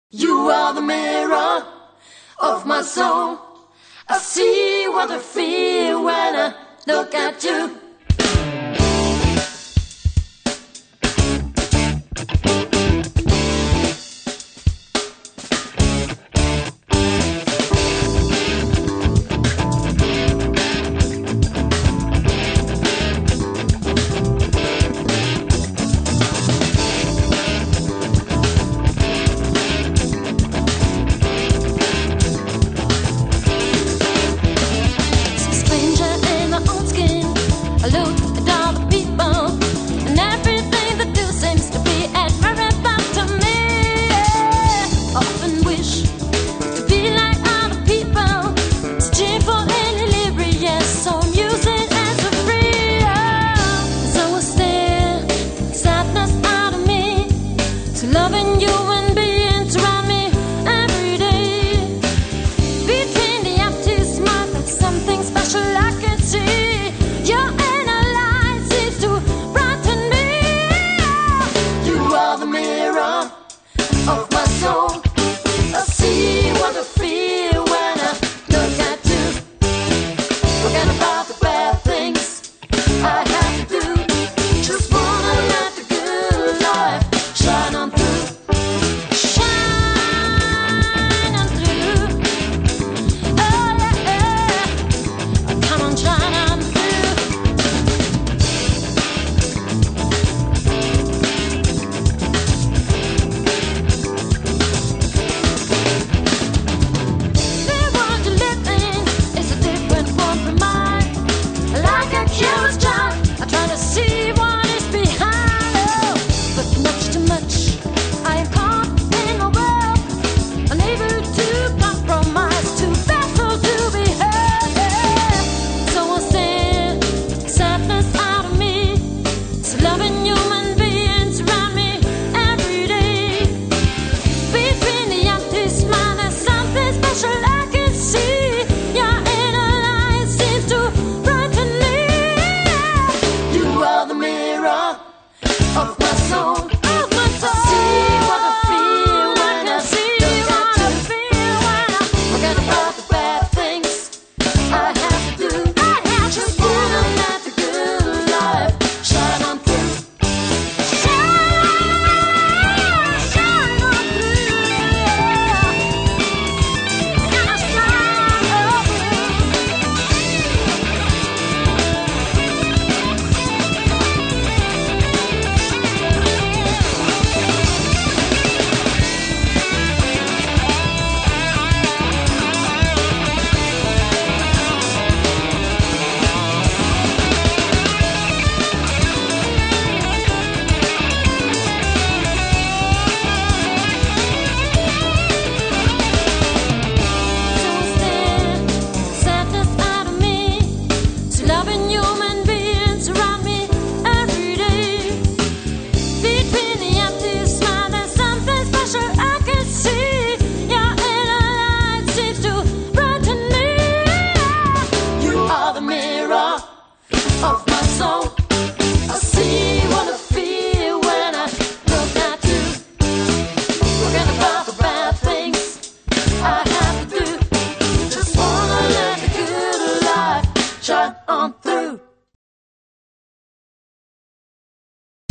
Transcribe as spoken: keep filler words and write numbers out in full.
You are the mirror of my soul. I see what I feel when I look at you. Loving you and being around me every day. Between the empty smile, there's something special I can see. Your inner light seems to brighten me. You are the mirror of my